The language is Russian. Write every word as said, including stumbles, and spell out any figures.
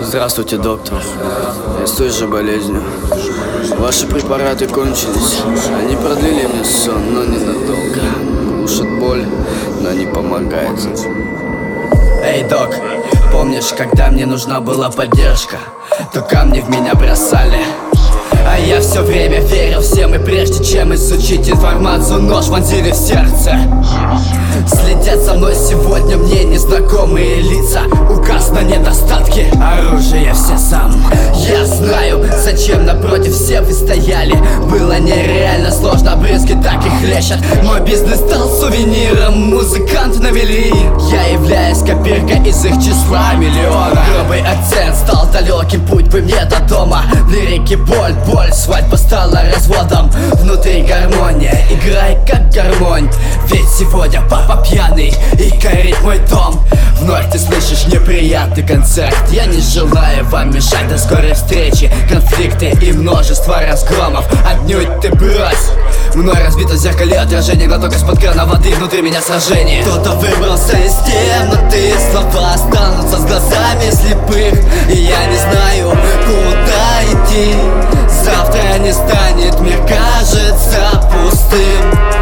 Здравствуйте, доктор. Я с той же болезнью. Ваши препараты кончились. Они продлили мне сон, но ненадолго. Глушат боль, но не помогает. Эй, док, помнишь, когда мне нужна была поддержка, то камни в меня бросали, а я все время верил всем, и прежде чем изучить информацию, нож вонзили в сердце. Следят за мной сегодня мне незнакомые лица. Указ на недостатки, оружие все сам. Я знаю, зачем напротив все вы стояли. Было нереально сложно, брызги так и хлещут. Мой бизнес стал сувениром, музыкант навели. Я являюсь копиркой из их числа миллиона. Грубый акцент стал далеким, путь бы мне до дома. В лирике боль, боль, свадьба стала разводом. Внутри гармония, играй как гармонь. Ведь сегодня папа пьяный и горит мой дом. Вновь ты слышишь неприятный концерт. Я не желаю вам мешать, до скорой встречи. Конфликты и множество разгромов. Отнюдь ты брось. Мной разбито в зеркале отражение, глоток из-под крана воды, внутри меня сражение. Кто-то выбрался из темноты, слова останутся с глазами слепых. И я не знаю, куда идти. Завтра не станет, мир кажется пустым.